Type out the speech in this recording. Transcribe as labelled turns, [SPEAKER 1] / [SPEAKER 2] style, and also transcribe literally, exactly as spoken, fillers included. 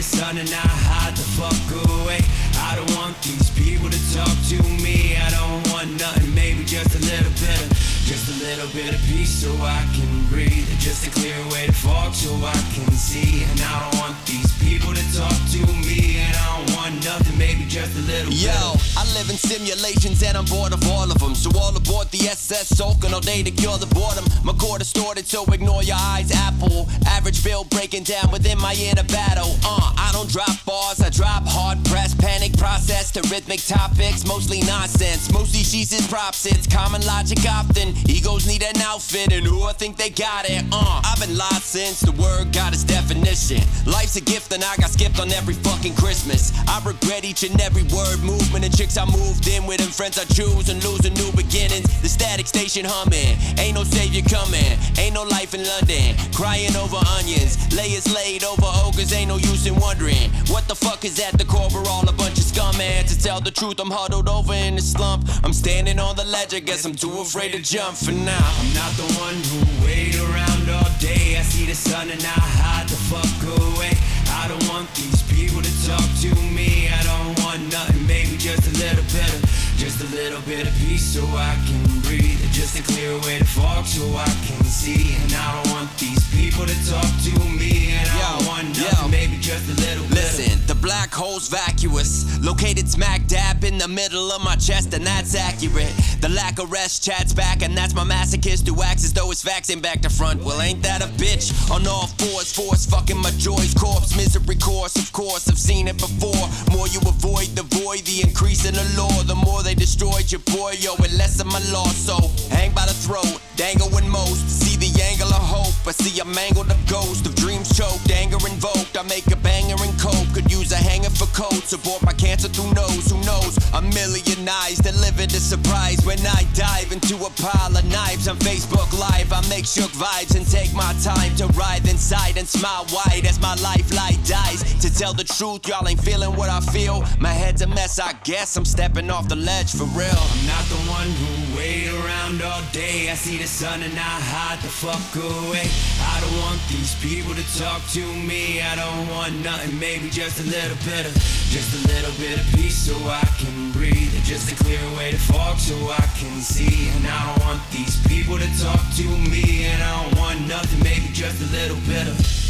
[SPEAKER 1] the sun and I hide the fuck away. I don't want these people to talk to me. I don't want nothing, maybe just a little bit of, just a little bit of peace so I can breathe. Just a clear way to fog so I can see. And I don't want these people to talk to me. And I don't want nothing, maybe just a little bit.
[SPEAKER 2] Yo, I live in simulations and I'm bored of all of them. So all aboard the S S soaking all day to cure the boredom. My core distorted, so ignore your eyes, Apple. Average bill breaking down within my inner battle. Uh, I don't drop bars, I drop hard press. Panic process to rhythmic topics, mostly nonsense. Mostly she's in props, it's common logic often. Egos need an outfit and who I think they got it. Uh, I've been lost since the word got its definition. Life's a gift and I got skipped on every fucking Christmas. I regret each and every word, movement and chicks I moved in with and friends I choose and losing new beginnings. The static station humming, ain't no savior coming, ain't no life in London. Crying over onions, layers laid over ogres, ain't no use in wondering what the fuck is at the core. We're all a bunch of scum, man. To tell the truth, I'm huddled over in the slump. I'm standing on the ledge, I guess I'm too afraid to jump for now.
[SPEAKER 1] I'm not the one who wait around all day. I see the sun and I hide the fuck away. I don't want these people to talk to me. I don't want nothing, maybe just a little bit of, just a little bit of peace so I can breathe. Just a clear way to fog so I can see. And I don't want these people to talk to me. And I don't want nothing,
[SPEAKER 2] yo.
[SPEAKER 1] maybe just a little bit.
[SPEAKER 2] Listen, the black hole's vacuous, located smack dab in the middle of my chest, and that's accurate. The lack of rest chats back, and that's my masochist who acts as though it's vaccine back to front. Well, ain't that a bitch? On all fours, force fucking my joy's corpse. Misery course, of course, I've seen it before. More you avoid the void, the increase in the law. The more they destroyed your boy, yo, it less of my loss. So, hang by the throat, dangle when most see the angle of hope. I see a mangled up ghost of dreams choked, anger invoked. I make a banger and coke, could use a hanger for coats. Abort my cancer through nose, who knows? A million eyes delivered a surprise when I dive into a pile of knives. On Facebook Live, I make shook vibes and take my time to writhe inside and smile wide as my life light dies. To tell the truth, y'all ain't feeling what I feel. My head's a mess, I guess I'm stepping off the ledge for real.
[SPEAKER 1] I'm not the one who wait around all day. I see the sun and I hide the fuck away. I don't want these people to talk to me. I don't want nothing, maybe just a little bit of, just a little bit of peace so I can breathe. Just a clear way to fog so I can see. And I don't want these people to talk to me. And I don't want nothing, maybe just a little bit of